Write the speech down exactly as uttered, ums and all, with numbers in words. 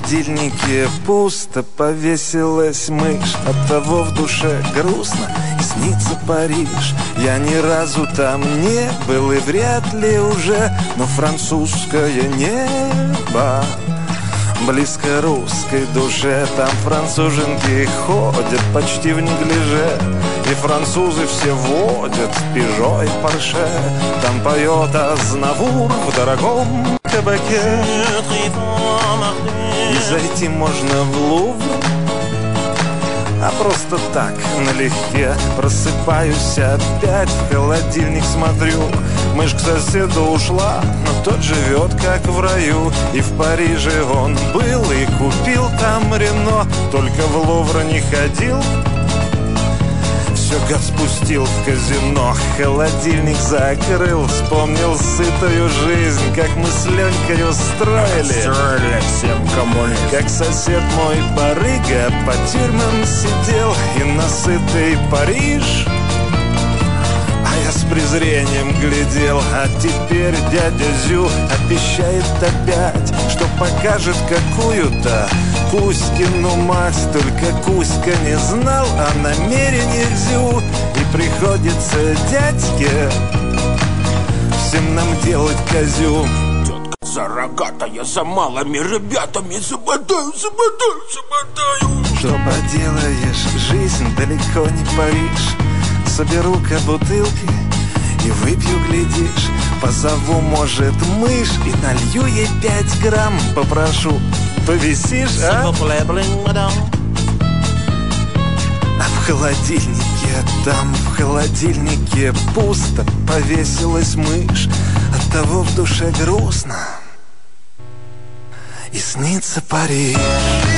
холодильнике пусто, повесилась мышь. Оттого в душе грустно и снится Париж. Я ни разу там не был и вряд ли уже, но французское небо близко русской душе. Там француженки ходят почти в неглиже, и французы все водят Пежо и Порше. Там поет Азнавур в дорогом кабаке. И зайти можно в Лувр, а просто так, налегке. Просыпаюсь опять, в холодильник смотрю. Мышь к соседу ушла, но тот живет как в раю. И в Париже он был и купил там Рено, только в Лувр не ходил, все гад спустил в казино. Холодильник закрыл, вспомнил сытую жизнь, как мы с Ленькой устроили, строили всем коммунизм. Как сосед мой барыга по тюрьмам сидел, и на сытый Париж а я с презрением глядел. А теперь дядя Зю обещает опять, что покажет какую-то Кузькину мать. Только Кузька не знал о намерениях Зю, и приходится дядьке всем нам делать козю. Тетка зарогатая за малыми ребятами забодаю, забодаю, забодаю. Что поделаешь, жизнь далеко не Париж. Соберу-ка бутылки и выпью, глядишь. Позову, может, мышь и налью ей пять грамм. Попрошу, повисишь, а? А в холодильнике, там в холодильнике пусто, повесилась мышь. Оттого в душе грустно и снится Париж.